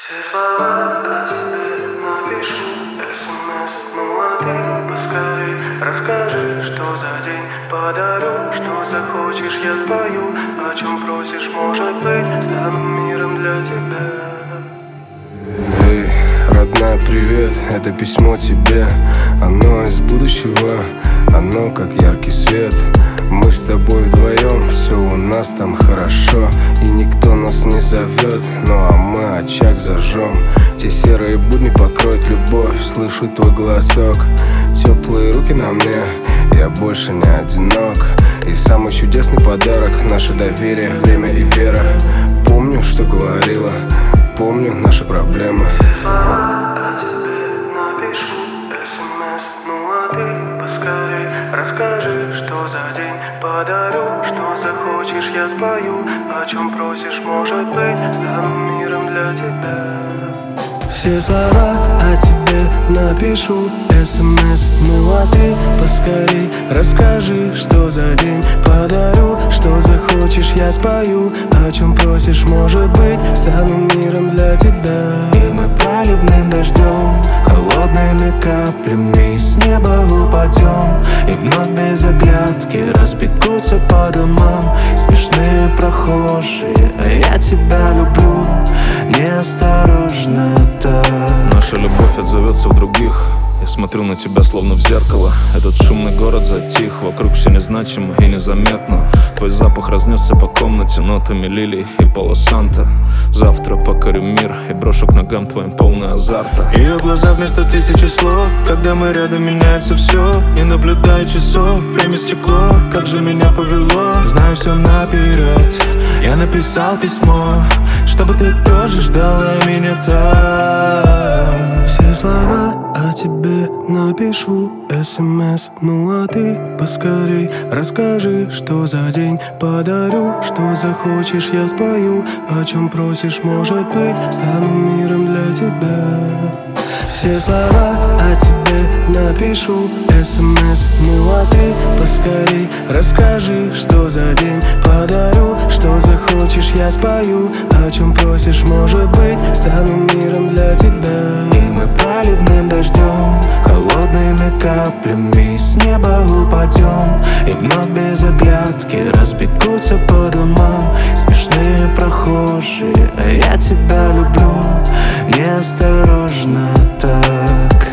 Все слова о тебе напишу, СМС, ну а ты поскорей расскажи, что за день подарю, что захочешь, я спою, о чем просишь, может быть, стану миром для тебя. Эй, родная, привет, это письмо тебе. Оно из будущего, оно как яркий свет. Мы с тобой вдвоем, все у нас там хорошо, и никто нас не зовет, ну а мы очаг зажжем. Те серые будни покроют любовь, слышу твой голосок, теплые руки на мне, я больше не одинок. И самый чудесный подарок — наше доверие, время и вера. Помню, что говорила, помню наши проблемы. Слова о тебе напишу, СМС, ну а ты поскорей расскажи, что за день подарю, что захочешь, я спою, о чем просишь, может быть, стану миром для тебя. Все слова о тебе напишу, СМС, ну а ты поскорей расскажи, что за день подарю, что захочешь, я спою, о чем просишь, может быть, стану миром для тебя. И мы проливным дождем, холодными каплями с неба упадем, и вновь без оглядки разбегутся по домам смешные прохожие. А я тебя люблю неосторожно так. Наша любовь отзовется в других. Я смотрю на тебя словно в зеркало. Этот шумный город затих, вокруг все незначимо и незаметно. Твой запах разнесся по комнате нотами лилий и полосанта. Завтра покорю мир и брошу к ногам твоим полный азарта. Ее глаза вместо тысячи слов, когда мы рядом, меняется все. Не наблюдая часов, время стекло, как же меня повело. Знаю все наперед, я написал письмо, чтобы ты тоже ждала меня там. Все слова о тебе напишу, СМС, ну а ты поскорей расскажи, что за день подарю, что захочешь, я спою, о чем просишь, может быть, стану миром для тебя. Все слова о тебе напишу, СМС, ну а ты поскорей расскажи, что за день подарю, что захочешь, я спою, о чем просишь, может быть, стану миром для тебя. И мы проливным дождем, холодными каплями с неба упадем, и вновь без оглядки разбегутся по домам смешные прохожие. А я тебя люблю неосторожно так.